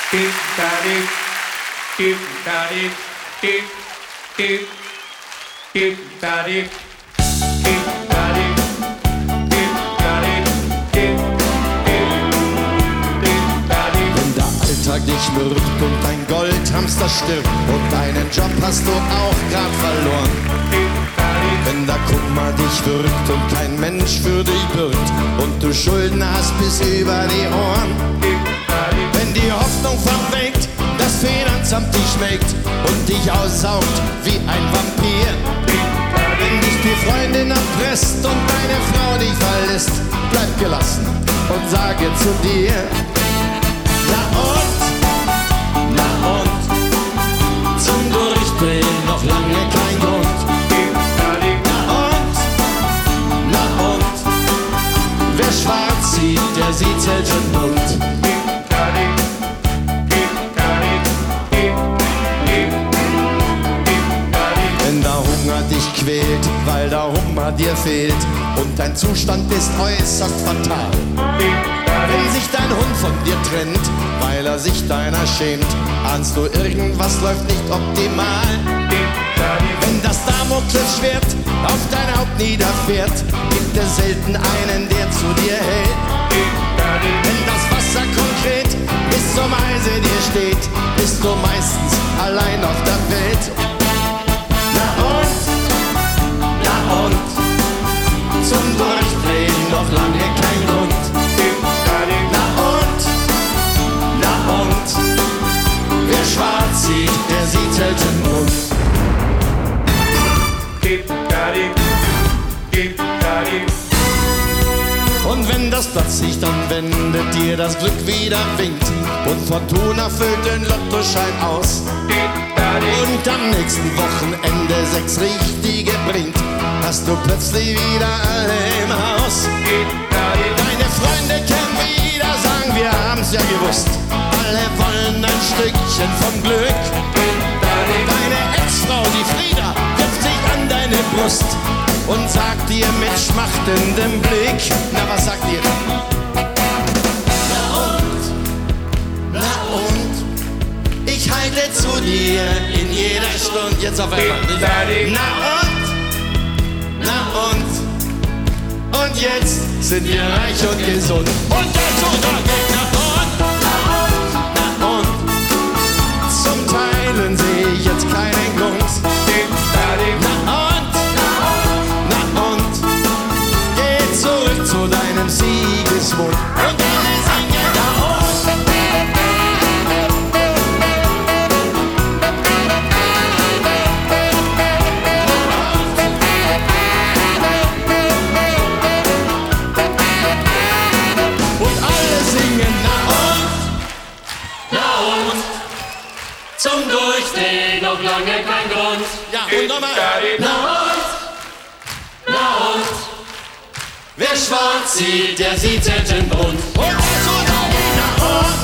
Alltag dich mürbt und dein Goldhamster stirbt und deinen Job hast du auch grad verloren. Wenn der Kummer dich würgt und kein Mensch für dich bürgt und du Schulden hast bis über die Ohren. Wenn die Hoffnung verbringt, das Finanzamt dich schmeckt und dich aussaugt wie ein Vampir. Wenn dich die Freundin erpresst und deine Frau dich verlässt, bleib gelassen und sage zu dir: Na und, zum Durchdrehen noch lange kein Grund. Na und, wer schwarz sieht, der sieht selten bunt. Wenn der Hunger dich quält, weil der Hummer dir fehlt und dein Zustand ist äußerst fatal. Wenn sich dein Hund von dir trennt, weil er sich deiner schämt, ahnst du, irgendwas läuft nicht optimal. Wenn das Damoklesschwert auf dein Haupt niederfährt, gibt es selten einen, der zu dir hält. Wenn das Wasser konkret bis zum Eise dir steht, bist du meistens allein auf der Welt. Na und, zum Durchdrehen noch lange kein Grund. Na und, wer schwarz sieht, der sieht selten bunt. Und wenn das Platzlicht anwendet, dir das Glück wieder winkt und Fortuna füllt den Lottoschein aus und am nächsten Wochenende 6 richtige bringt, hast du plötzlich wieder alle im Haus. Deine Freunde kennen wieder, sagen, wir haben's ja gewusst. Alle wollen ein Stückchen vom Glück. Deine Ex-Frau, die Frieda, wirft sich an deine Brust und sagt dir mit schmachtendem Blick: Na, was sagt ihr? Na und, ich halte zu dir in jeder Stunde. Jetzt auf einmal. Und jetzt sind wir reich und gesund. Und dazu noch na und, zum Teilen sehe ich jetzt keinen Grund. Na und, geh zurück zu deinem Siegesmund. Und alle singen na und. Zum Durchdrehen noch lange kein Grund. Ja, und nochmal. Na und, wer schwarz sieht, der sieht selten bunt. Und so, na und.